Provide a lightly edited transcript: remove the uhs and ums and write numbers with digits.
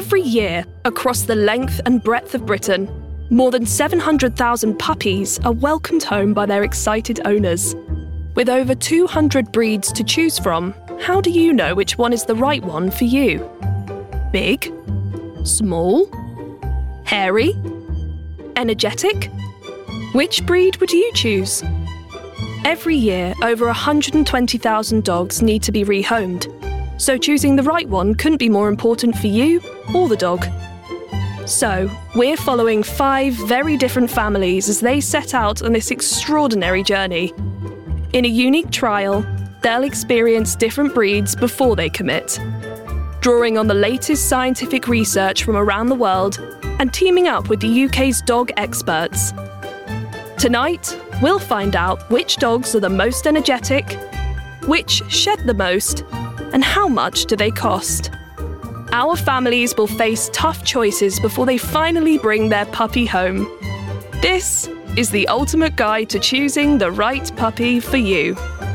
Every year, across the length and breadth of Britain, more than 700,000 puppies are welcomed home by their excited owners. With over 200 breeds to choose from, how do you know which one is the right one for you? Big? Small? Hairy? Energetic? Which breed would you choose? Every year, over 120,000 dogs need to be rehomed, so choosing the right one couldn't be more important for you or the dog. So, we're following 5 very different families as they set out on this extraordinary journey. In a unique trial, they'll experience different breeds before they commit, drawing on the latest scientific research from around the world and teaming up with the UK's dog experts. Tonight, we'll find out which dogs are the most energetic, which shed the most, and how much do they cost. Our families will face tough choices before they finally bring their puppy home. This is the ultimate guide to choosing the right puppy for you.